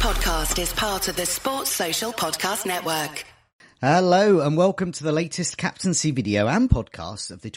podcast is part of the Sports Social Podcast Network. Hello and welcome to the latest captaincy video and podcast of the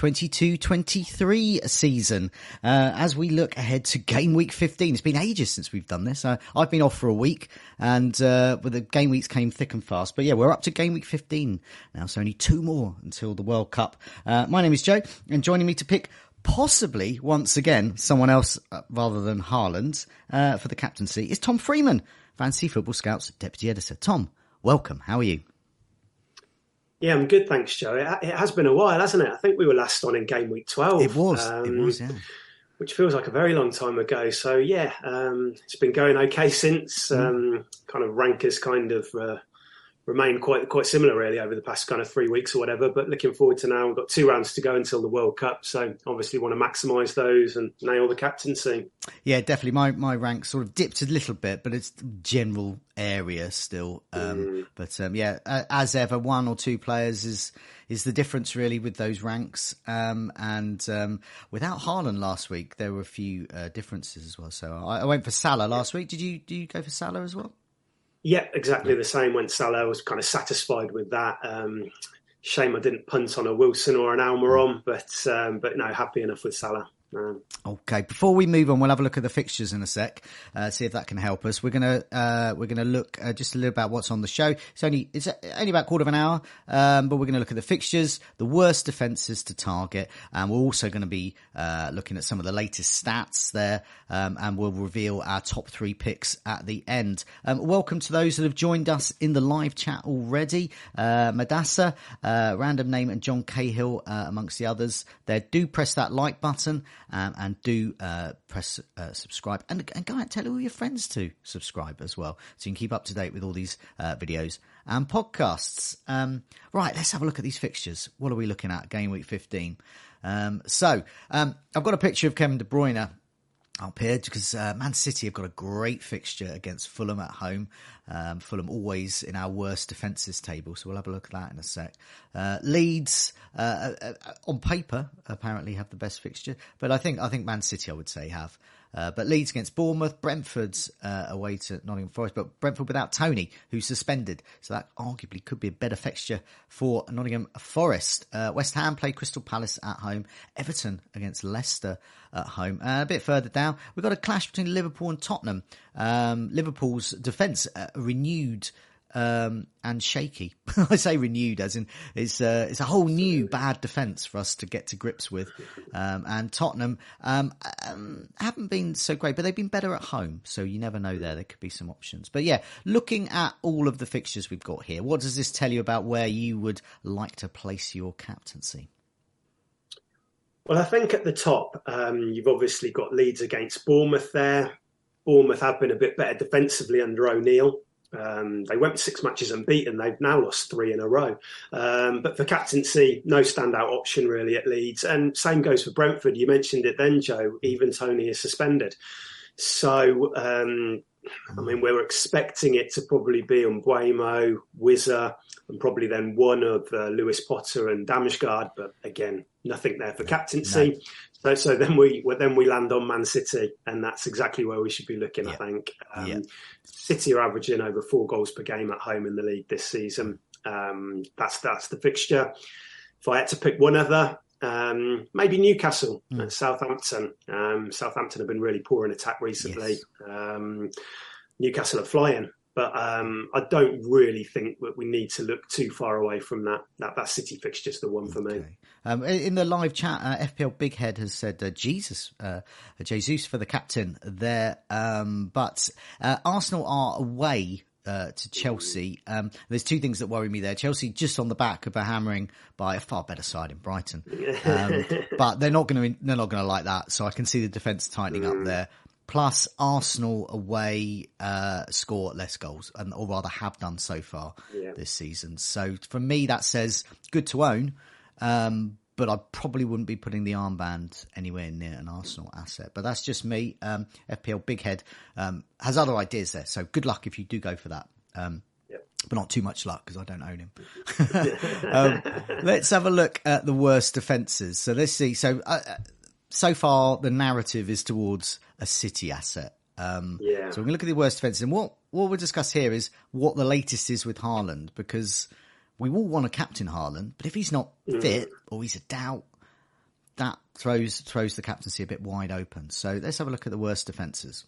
2022-23 season. As we look ahead to game week 15, it's been ages since we've done this. I've been off for a week and the game weeks came thick and fast. But yeah, we're up to game week 15 now, so only 2 more until the World Cup. My name is Joe, and joining me to pick possibly once again someone else rather than Haaland for the captaincy is Tom Freeman, Fantasy Football Scout's deputy editor. Tom, welcome. How are you? Yeah, I'm good, thanks, Joe. It has been a while, hasn't it? I think we were last on in game week 12. It was, yeah. Which feels like a very long time ago. So, yeah, it's been going okay since. Kind of rankers kind of remained quite similar, really, over the past kind of 3 weeks or whatever. But looking forward to now, we've got 2 rounds to go until the World Cup. So, obviously, want to maximise those and nail the captaincy. Yeah, definitely. My rank sort of dipped a little bit, but it's general area still. But yeah, as ever, 1 or 2 players is the difference really with those ranks. And without Haaland last week, there were a few differences as well. So I went for Salah last week. Did you go for Salah as well? Yeah, exactly the same. Went Salah. I was kind of satisfied with that. Shame I didn't punt on a Wilson or an Almiron, but no, happy enough with Salah. Okay, before we move on, we'll have a look at the fixtures in a sec, see if that can help us. We're gonna look just a little about what's on the show. It's only about a quarter of an hour, but we're gonna look at the fixtures, the worst defences to target, and we're also going to be looking at some of the latest stats there, and we'll reveal our top 3 picks at the end. Welcome to those that have joined us in the live chat already. Madassa, random name, and John Cahill amongst the others. There, do press that like button. And do press subscribe and go out and tell all your friends to subscribe as well, so you can keep up to date with all these videos and podcasts. Right, let's have a look at these fixtures. What are we looking at? Game week 15. So I've got a picture of Kevin De Bruyne up here because Man City have got a great fixture against Fulham at home. Fulham always in our worst defences table, so we'll have a look at that in a sec. Leeds on paper apparently have the best fixture, but I think Man City I would say have. But Leeds against Bournemouth, Brentford's away to Nottingham Forest, but Brentford without Tony, who's suspended. So that arguably could be a better fixture for Nottingham Forest. West Ham play Crystal Palace at home. Everton against Leicester at home. A bit further down, we've got a clash between Liverpool and Tottenham. Liverpool's defence renewed and shaky. I say renewed as in it's a whole new bad defence for us to get to grips with. And Tottenham haven't been so great, but they've been better at home. So you never know there could be some options. But yeah, looking at all of the fixtures we've got here, what does this tell you about where you would like to place your captaincy? Well, I think at the top, you've obviously got Leeds against Bournemouth there. Bournemouth have been a bit better defensively under O'Neill. They went 6 matches unbeaten. They've now lost 3 in a row. But for captaincy, no standout option really at Leeds. And same goes for Brentford. You mentioned it then, Joe. Even Tony is suspended. So, we're expecting it to probably be Mbeumo, Wizza, and probably then one of Lewis Potter and Damsgaard. But again, nothing there for captaincy. No. So then we land on Man City, and that's exactly where we should be looking, I think. City are averaging over 4 goals per game at home in the league this season. That's the fixture. If I had to pick one other, maybe Newcastle and Southampton. Southampton have been really poor in attack recently. Yes. Newcastle are flying. But I don't really think that we need to look too far away from that. That City fixture's the one for me. In the live chat, FPL Big Head has said Jesus for the captain there. But Arsenal are away to Chelsea. There's 2 things that worry me there. Chelsea just on the back of a hammering by a far better side in Brighton, but they're not going to like that. So I can see the defence tightening up there. Plus, Arsenal away score less goals, or rather have done so far this season. So for me, that says good to own, but I probably wouldn't be putting the armband anywhere near an Arsenal asset. But that's just me. FPL Big Head has other ideas there, so good luck if you do go for that. But not too much luck because I don't own him. Let's have a look at the worst defences. So let's see. So far, the narrative is towards a City asset. So we're going to look at the worst defences. And what we'll discuss here is what the latest is with Haaland, because we all want to captain Haaland, but if he's not fit or he's a doubt, that throws the captaincy a bit wide open. So let's have a look at the worst defences.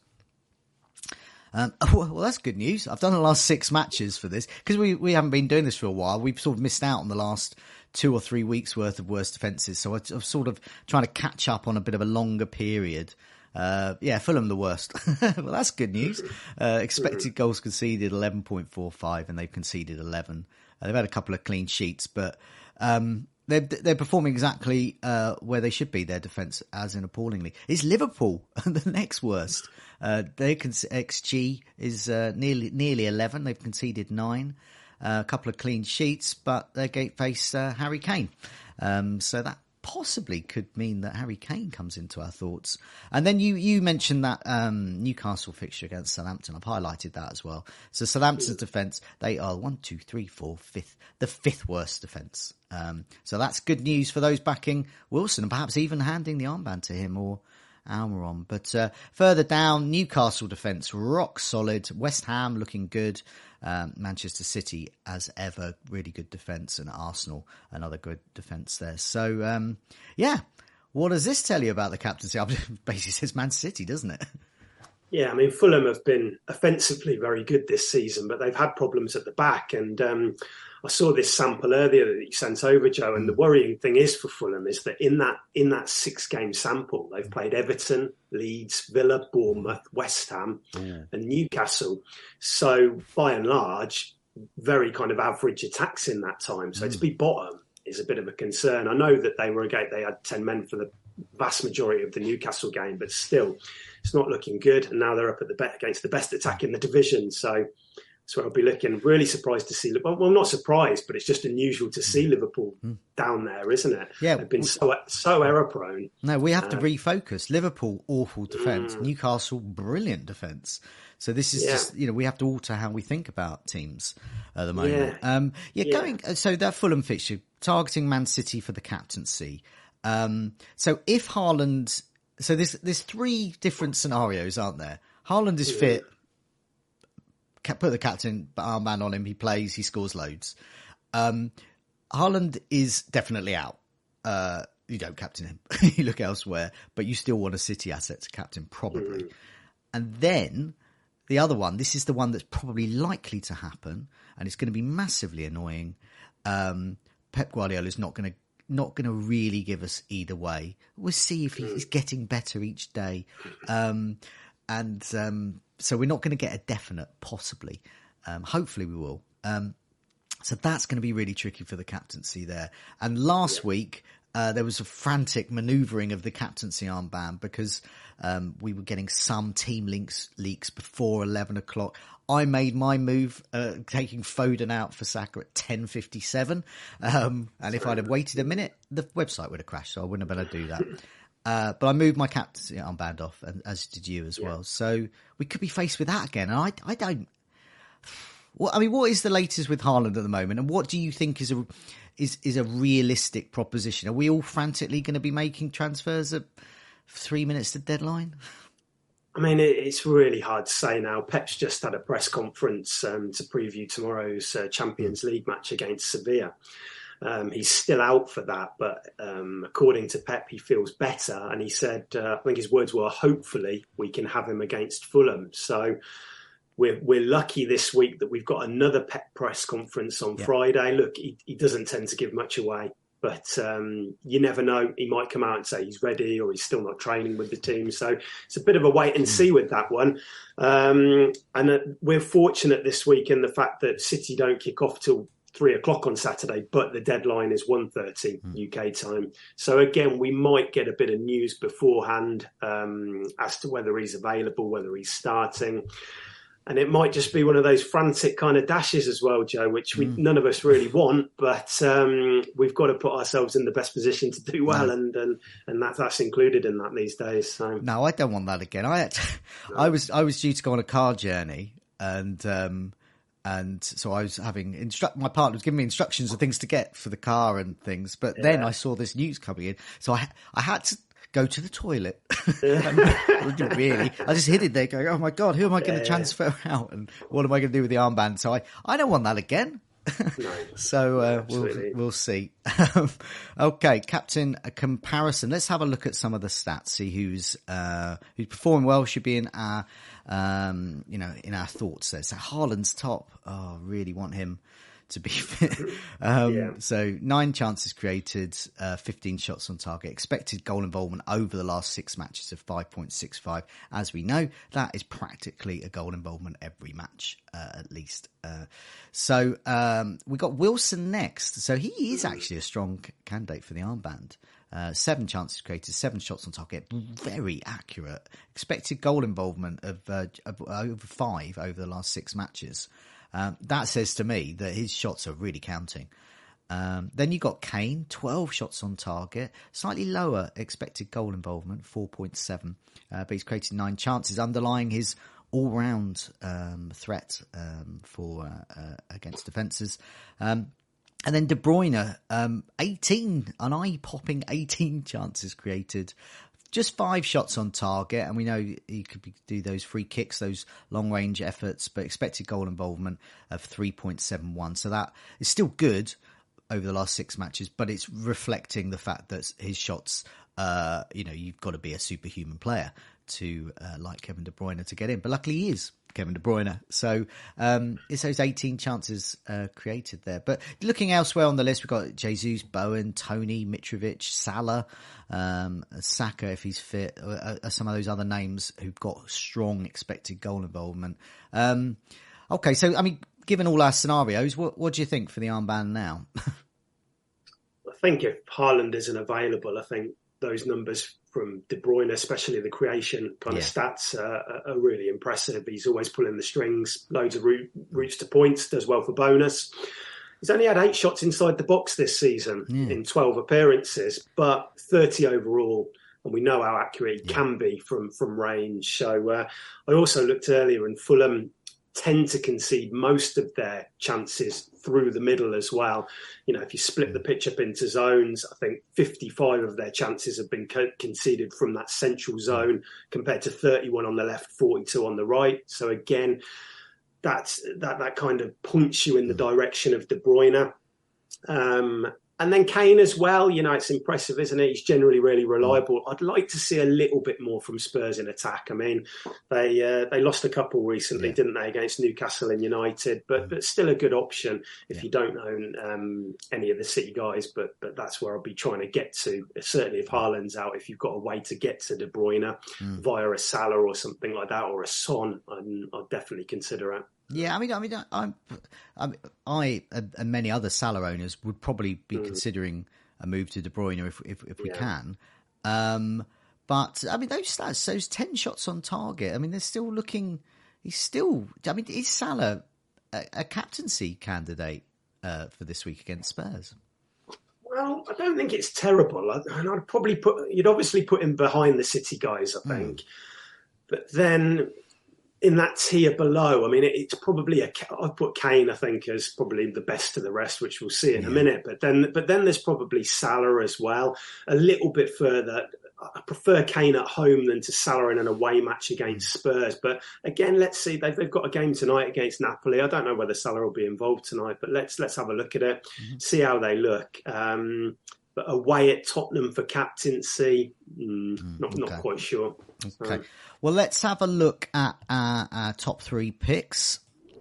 Well, that's good news. I've done the last 6 matches for this because we haven't been doing this for a while. We've sort of missed out on the last 2 or 3 weeks worth of worst defences. So I'm sort of trying to catch up on a bit of a longer period. Fulham the worst. Well, that's good news. Expected goals conceded 11.45 and they've conceded 11. They've had a couple of clean sheets, but they're performing exactly where they should be, their defence, as in appallingly. It's Liverpool, the next worst. Their XG is nearly 11. They've conceded 9. A couple of clean sheets, but they face Harry Kane. So that possibly could mean that Harry Kane comes into our thoughts. And then you mentioned that Newcastle fixture against Southampton. I've highlighted that as well. So Southampton's defence, they are 5th, the 5th worst defence. So that's good news for those backing Wilson and perhaps even handing the armband to him or Almiron. But further down, Newcastle defence, rock solid. West Ham looking good. Manchester City, as ever, really good defence, and Arsenal, another good defence there. So, what does this tell you about the captaincy? Basically says Man City, doesn't it? Yeah, I mean, Fulham have been offensively very good this season, but they've had problems at the back. And I saw this sample earlier that you sent over, Joe, and the worrying thing is for Fulham is that in that 6-game sample, they've played Everton, Leeds, Villa, Bournemouth, West Ham and Newcastle. So by and large, very kind of average attacks in that time. So to be bottom is a bit of a concern. I know that they had 10 men for the vast majority of the Newcastle game, but still, it's not looking good. And now they're up at against the best attack in the division. So that's where I'll be looking. Really surprised to see. Well, I'm not surprised, but it's just unusual to see Liverpool down there, isn't it? Yeah, they've been so error prone. No, we have to refocus. Liverpool, awful defence. Newcastle, brilliant defence. So this is just, we have to alter how we think about teams at the moment. So that Fulham fixture, targeting Man City for the captaincy. So if Haaland, so there's 3 different scenarios, aren't there? Haaland is fit. Put the captain armband on him. He plays. He scores loads. Haaland is definitely out. You don't captain him. You look elsewhere, but you still want a City asset to captain, probably. And then the other one, this is the one that's probably likely to happen, and it's going to be massively annoying. Pep Guardiola is not going to really give us either way. We'll see if he's getting better each day. So we're not going to get a definite, possibly. Hopefully we will. So that's going to be really tricky for the captaincy there. And last week, there was a frantic manoeuvring of the captaincy armband because we were getting some team leaks before 11 o'clock. I made my move, taking Foden out for Saka at 10:57. And if I'd have waited a minute, the website would have crashed, so I wouldn't have been able to do that. But I moved my captaincy armband off, and as did you as well. So we could be faced with that again. And I don't. Well, I mean, what is the latest with Haaland at the moment, and what do you think is a realistic proposition? Are we all frantically going to be making transfers at 3 minutes to deadline? I mean, it's really hard to say now. Pep's just had a press conference to preview tomorrow's Champions League match against Sevilla. He's still out for that, but according to Pep, he feels better. And he said, I think his words were, hopefully we can have him against Fulham. So we're lucky this week that we've got another Pep press conference on Friday. Look, he doesn't tend to give much away, but you never know. He might come out and say he's ready, or he's still not training with the team. So it's a bit of a wait and see with that one. And we're fortunate this week in the fact that City don't kick off till 3 o'clock on Saturday, but the deadline is 1:30 UK time. So again, we might get a bit of news beforehand as to whether he's available, whether he's starting. And it might just be one of those frantic kind of dashes as well, Joe, which none of us really want, but we've got to put ourselves in the best position to do well, and that's included in that these days. So. No, I don't want that again. I was due to go on a car journey, and so I was having my partner was giving me instructions of things to get for the car and things, but then I saw this news coming in, so I had to go to the toilet. Really, I just hid it there going, oh my God, who am I going to transfer out? And what am I going to do with the armband? So I don't want that again. No, So we'll see. Okay, captain comparison. Let's have a look at some of the stats. See who's performing well. Should be in our in our thoughts there. So Haaland's top. Oh, really want him to be fit. So 9 chances created, 15 shots on target. Expected goal involvement over the last 6 matches of 5.65. As we know, that is practically a goal involvement every match, at least. So we got Wilson next. So he is actually a strong candidate for the armband. 7 chances created, 7 shots on target, very accurate. Expected goal involvement of over 5 over the last 6 matches. That says to me that his shots are really counting. Then you got Kane, 12 shots on target, slightly lower expected goal involvement, 4.7, but he's created 9 chances, underlying his all-round threat for against defences. And then De Bruyne, 18, an eye-popping 18 chances created. Just 5 shots on target, and we know he could do those free kicks, those long-range efforts, but expected goal involvement of 3.71. So that is still good over the last 6 matches, but it's reflecting the fact that his shots, you've got to be a superhuman player to like Kevin De Bruyne to get in. But luckily he is Kevin De Bruyne. So it's those 18 chances created there. But looking elsewhere on the list, we've got Jesus, Bowen, Tony, Mitrovic, Salah, Saka if he's fit, some of those other names who've got strong expected goal involvement. Okay, so, I mean, given all our scenarios, what do you think for the armband now? I think if Haaland isn't available, I think those numbers from De Bruyne, especially the creation kind of stats, are really impressive. He's always pulling the strings, loads of routes to points, does well for bonus. He's only had 8 shots inside the box this season in 12 appearances, but 30 overall. And we know how accurate he can be from range. So I also looked earlier, and Fulham tend to concede most of their chances through the middle as well. You know, if you split the pitch up into zones, I think 55 of their chances have been conceded from that central zone compared to 31 on the left, 42 on the right. So again, that kind of points you in the direction of De Bruyne. And then Kane as well, you know, it's impressive, isn't it? He's generally really reliable. I'd like to see a little bit more from Spurs in attack. I mean, they lost a couple recently, didn't they, against Newcastle and United, but still a good option if you don't own any of the City guys. But that's where I'll be trying to get to. Certainly if Haaland's out, if you've got a way to get to De Bruyne via a Salah or something like that, or a Son, I'll definitely consider it. Yeah, I and many other Salah owners would probably be considering a move to De Bruyne if we can. But I mean, those stats, those 10 shots on target. I mean, they're still looking. Is Salah a captaincy candidate for this week against Spurs? Well, I don't think it's terrible. I'd probably you'd obviously put him behind the City guys, I think, but then in that tier below, I mean, it's probably I've put Kane, I think, as probably the best to the rest, which we'll see in a minute. But then there's probably Salah as well, a little bit further. I prefer Kane at home than to Salah in an away match against Spurs. But again, let's see. They've got a game tonight against Napoli. I don't know whether Salah will be involved tonight, but let's have a look at it, see how they look. But away at Tottenham for captaincy, not quite sure. Okay. Well, let's have a look at our top 3 picks.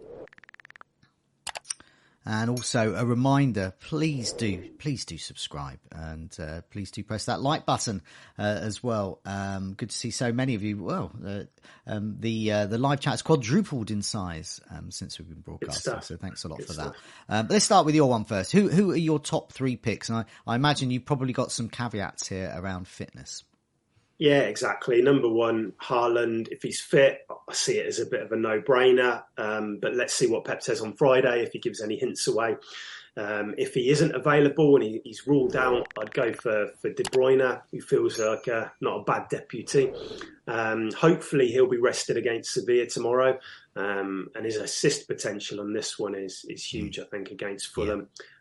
And also a reminder, please do subscribe, and please do press that like button as well. Good to see so many of you. Well, the live chat has quadrupled in size since we've been broadcasting, so thanks a lot for that. But let's start with your one first. Who are your top 3 picks? And I imagine you've probably got some caveats here around fitness. Yeah, exactly. Number 1, Haaland. If he's fit, I see it as a bit of a no-brainer. But let's see what Pep says on Friday, if he gives any hints away. If he isn't available and he's ruled out, I'd go for De Bruyne, who feels like not a bad deputy. Hopefully he'll be rested against Sevilla tomorrow. And his assist potential on this one is huge, I think, against Fulham.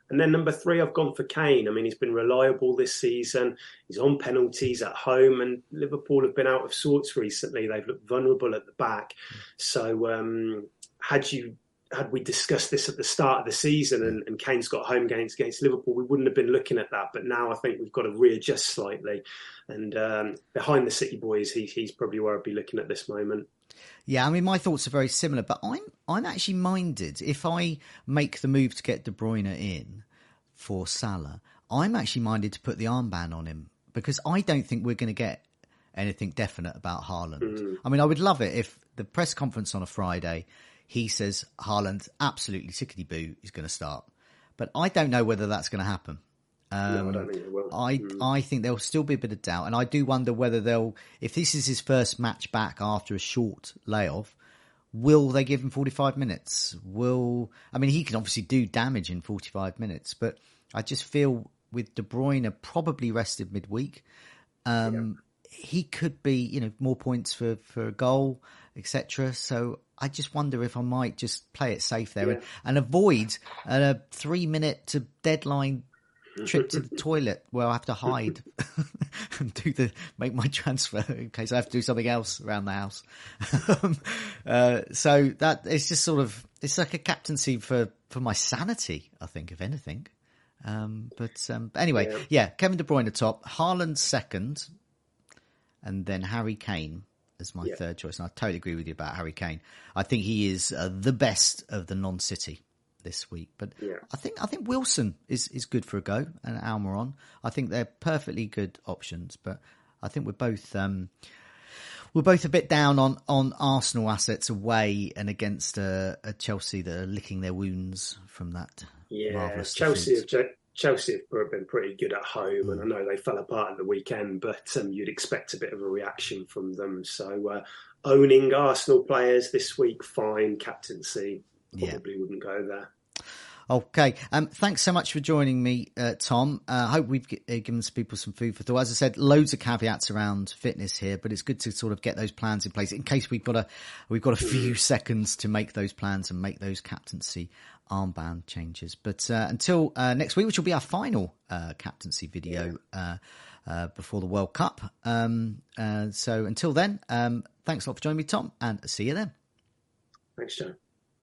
And then number 3, I've gone for Kane. I mean, he's been reliable this season. He's on penalties at home, and Liverpool have been out of sorts recently. They've looked vulnerable at the back. So had we discussed this at the start of the season and Kane's got home games against Liverpool, we wouldn't have been looking at that. But now I think we've got to readjust slightly. And behind the City boys, he's probably where I'd be looking at this moment. Yeah, I mean, my thoughts are very similar, but I'm actually minded. If I make the move to get De Bruyne in for Salah, I'm actually minded to put the armband on him, because I don't think we're going to get anything definite about Haaland. I mean, I would love it if the press conference on a Friday, he says Haaland, absolutely tickety-boo, is going to start. But I don't know whether that's going to happen. No, I don't think it will. I think there'll still be a bit of doubt, and I do wonder whether if this is his first match back after a short layoff, will they give him 45 minutes? I mean, he can obviously do damage in 45 minutes, but I just feel with De Bruyne probably rested midweek, he could be, more points for a goal, etc. So I just wonder if I might just play it safe there and avoid a 3-minute to deadline trip to the toilet where I have to hide and make my transfer in case I have to do something else around the house. So that it's just it's like a captaincy for my sanity, I think, if anything. But anyway, Kevin De Bruyne top, Haaland second, and then Harry Kane as my third choice. And I totally agree with you about Harry Kane. I think he is the best of the non-City this week, but I think Wilson is good for a go, and Almiron. I think they're perfectly good options, but I think we're both a bit down on Arsenal assets away and against a Chelsea that are licking their wounds from that. Marvellous Chelsea have been pretty good at home, and I know they fell apart at the weekend, but you'd expect a bit of a reaction from them. So owning Arsenal players this week, fine. Captaincy probably wouldn't go there. Okay. Thanks so much for joining me, Tom. I hope we've given people some food for thought. As I said, loads of caveats around fitness here, but it's good to sort of get those plans in place in case we've got a few seconds to make those plans and make those captaincy armband changes. But until next week, which will be our final captaincy video before the World Cup. So until then, thanks a lot for joining me, Tom, and see you then. Thanks, Joe.